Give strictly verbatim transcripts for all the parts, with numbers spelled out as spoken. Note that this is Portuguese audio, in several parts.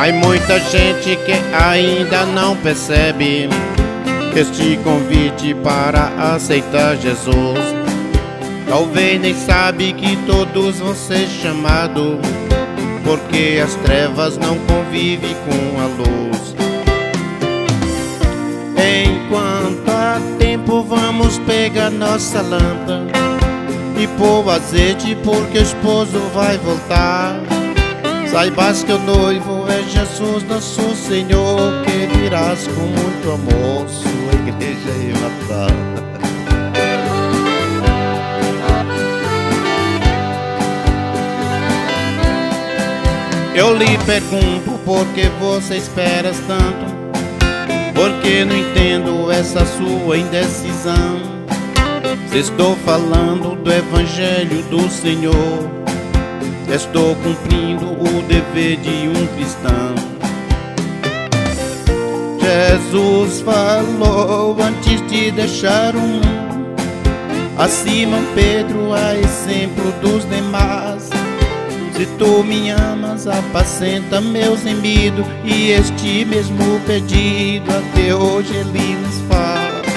Há muita gente que ainda não percebe este convite para aceitar Jesus. Talvez nem sabe que todos vão ser chamados, porque as trevas não convivem com a luz. Enquanto há tempo, vamos pegar nossa lâmpada e pôr azeite, porque o esposo vai voltar. Saibas que o noivo é Jesus, nosso Senhor, que virás com muito amor, sua igreja arrebatada. Eu lhe pergunto, por que você espera tanto? Porque não entendo essa sua indecisão. Se estou falando do Evangelho do Senhor, estou cumprindo o dever de um cristão. Jesus falou antes de deixar o mundo a Simão Pedro, a exemplo dos demais: se tu me amas, apacenta meus gemidos. E este mesmo pedido até hoje ele nos faz.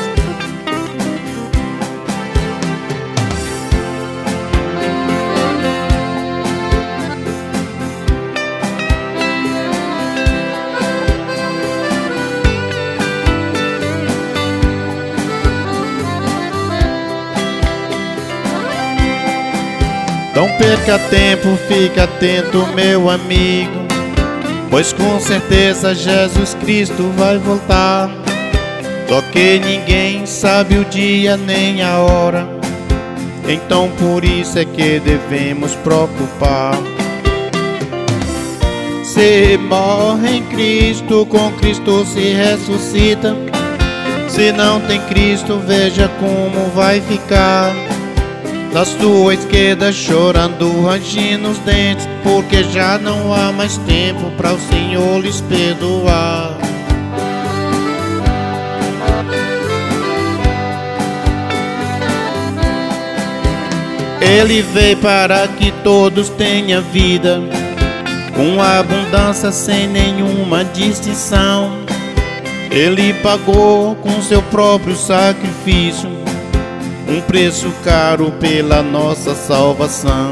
Não perca tempo, fica atento, meu amigo, pois com certeza Jesus Cristo vai voltar. Só que ninguém sabe o dia nem a hora, então por isso é que devemos preocupar. Se morre em Cristo, com Cristo se ressuscita. Se não tem Cristo, veja como vai ficar. Na sua esquerda chorando, rangindo os dentes, porque já não há mais tempo para o Senhor lhes perdoar. Ele veio para que todos tenham vida, com abundância sem nenhuma distinção. Ele pagou com seu próprio sacrifício um preço caro pela nossa salvação.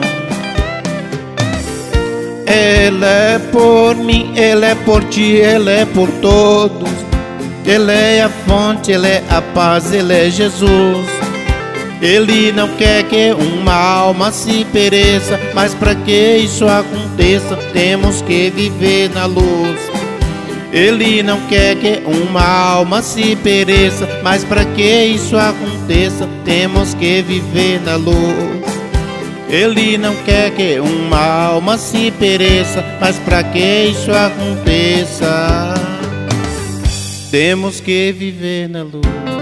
Ele é por mim, Ele é por ti, Ele é por todos. Ele é a fonte, Ele é a paz, Ele é Jesus. Ele não quer que uma alma se pereça, mas para que isso aconteça, temos que viver na luz. Ele não quer que uma alma se pereça, mas para que isso aconteça, temos que viver na luz. Ele não quer que uma alma se pereça, mas para que isso aconteça, temos que viver na luz.